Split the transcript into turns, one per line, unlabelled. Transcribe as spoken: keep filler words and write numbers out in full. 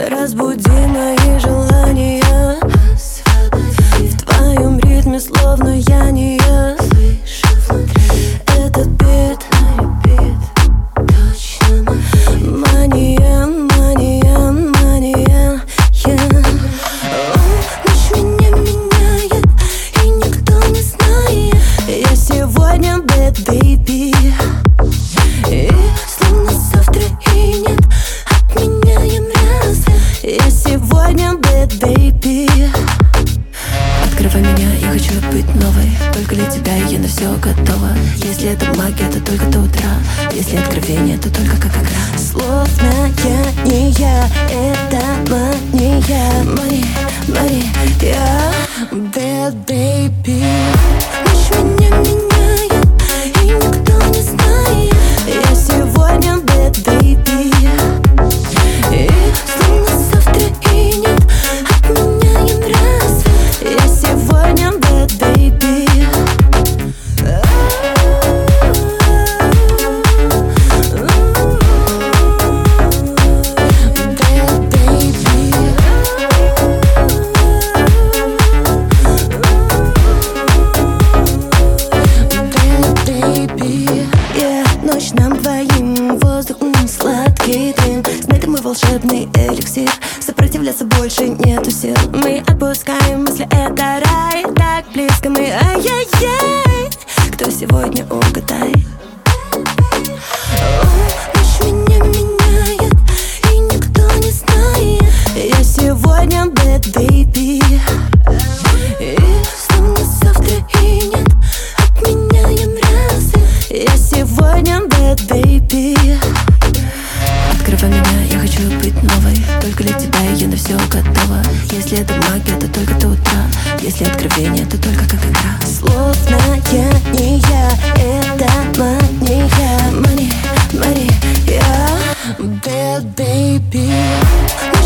Разбуди мои желания. В твоем ритме словно я не я. Этот бит мания, мания, мания, yeah. Ночь меня меняет, и никто не знает. Я сегодня bad baby, и словно завтра и нет. Отменяем разве? Я сегодня bad baby. Открывай меня, я хочу быть новой. Только для тебя я на все готова. Если это магия, то только до утра. Если откровение, то только как игра. Словно я не я, это мания. Мани, мани, я bad baby. Ночь меня меняет, и никто не знает. Я сегодня bad baby, и словно завтра и нет. Отменяем разве? Я сегодня bad baby. Ночь нам двоим, воздух м, сладкий дым. Знай, ты мой волшебный эликсир. Сопротивляться больше нету сил. Мы отпускаем мысли, это рай. Так близко мы, ай-яй-яй. Кто сегодня угадает? О, ночь меня меняет, и никто не знает. Я сегодня bad baby, и словно завтра и нет. Отменяем разве? Я сегодня bad baby. Открывай меня, я хочу быть новой. Только для тебя я на все готова. Если это магия, то только до утра. Если откровение, то только как игра. Словно я не я, это мания. Мани, мани, я bad baby.